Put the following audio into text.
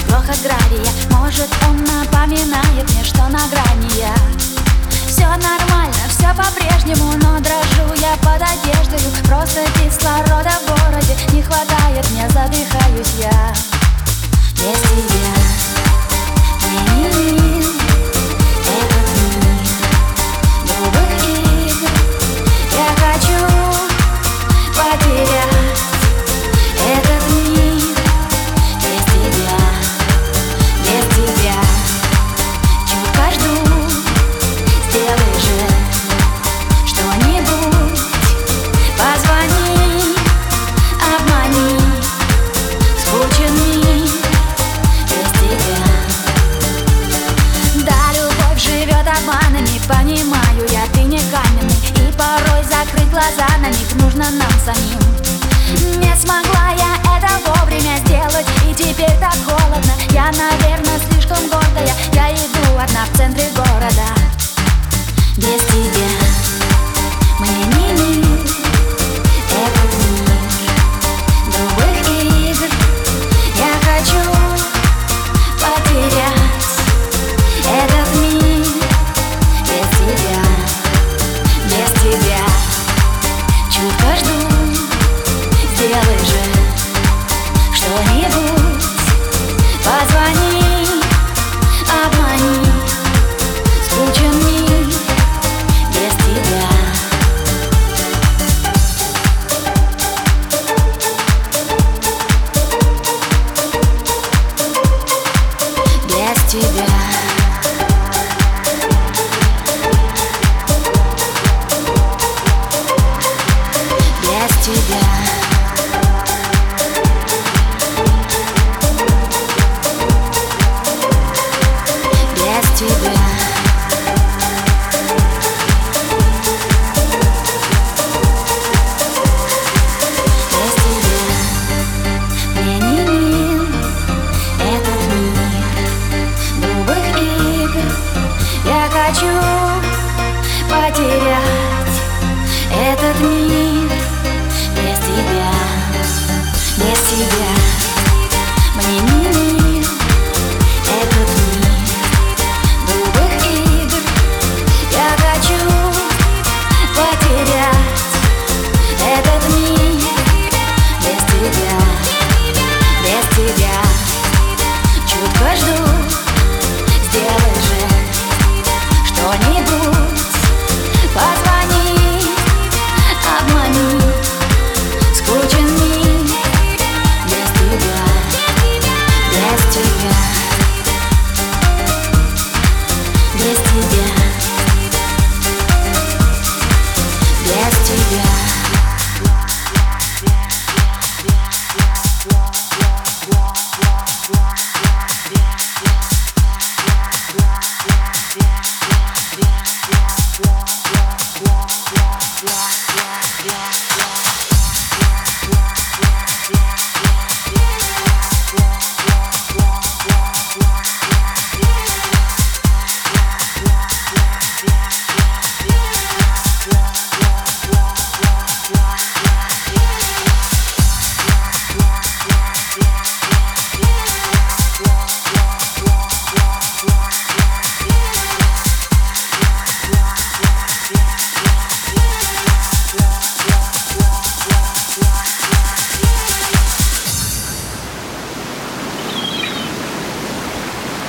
грохот гравия. Может, он напоминает мне, что на грани я. Все нормально, все по-прежнему, но дрожу я под одеждою. Просто кислорода в городе не хватает мне, задыхаюсь я. Без тебя мне не мил этот мир грубых игр. Я хочу потерять этот мир. Без тебя, без тебя чутка жду. Сделай же что-нибудь, позвони, обмани. Скучен мир без тебя. Да, любовь живет обманами, понимаю я, ты не каменный. И порой закрыть глаза на них нужно нам самим. Не смогла я это вовремя сделать, и теперь так холодно. Я, наверное, слишком гордая. Я иду одна в центре города. Без тебя мне не мил этот мир грубых игр. Я хочу потерять этот мир. Без тебя, без тебя чутка жду. Сделай же что-нибудь, позвони, обмани. Скучен мир без тебя. Без тебя. Без тебя. Без тебя. Без тебя мне не мил этот мир грубых игр. Я хочу потерять этот мир. Без тебя, без тебя мне не мил этот мир грубых игр. Я хочу потерять этот мир. Без тебя, без тебя.